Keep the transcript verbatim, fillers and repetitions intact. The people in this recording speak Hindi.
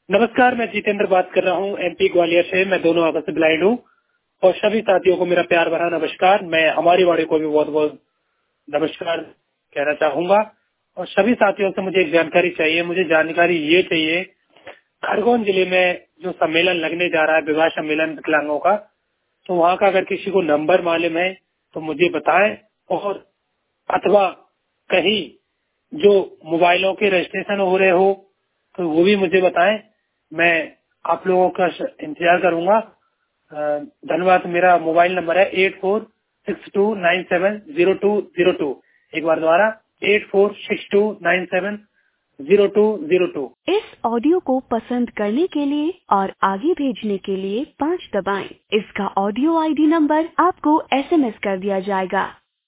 नमस्कार, मैं जितेंद्र बात कर रहा हूँ एमपी ग्वालियर से। मैं दोनों आंखों से ब्लाइंड हूँ और सभी साथियों को मेरा प्यार भरा नमस्कार। मैं हमारी वाणी को भी बहुत बहुत नमस्कार कहना चाहूंगा। और सभी साथियों से मुझे एक जानकारी चाहिए। मुझे जानकारी ये चाहिए, खरगोन जिले में जो सम्मेलन लगने जा रहा है, विवाह सम्मेलन विकलांगों का, तो वहाँ का अगर किसी को नंबर मालूम है तो मुझे बताएं, और अथवा कहीं जो मोबाइलों के रजिस्ट्रेशन हो रहे हो तो वो भी मुझे बताएं। मैं आप लोगों का इंतजार करूंगा। अ, धन्यवाद। मेरा मोबाइल नंबर है eight four six two nine seven zero two zero two. एक बार दोबारा eight four six two nine seven zero two zero two. इस ऑडियो को पसंद करने के लिए और आगे भेजने के लिए पाँच दबाएं। इसका ऑडियो आईडी नंबर आपको एसएमएस कर दिया जाएगा।